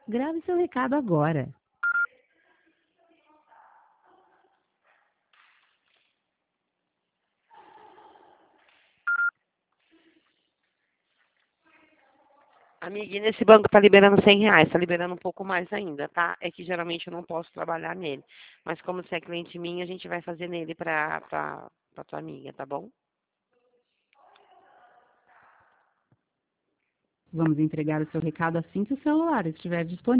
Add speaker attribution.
Speaker 1: Grave seu recado agora.
Speaker 2: Amiga, e nesse banco tá liberando R$ 100, tá liberando um pouco mais ainda, tá? É que geralmente eu não posso trabalhar nele. Mas como você é cliente minha, a gente vai fazer nele pra tua amiga, tá bom?
Speaker 1: Vamos entregar o seu recado assim que o celular estiver disponível.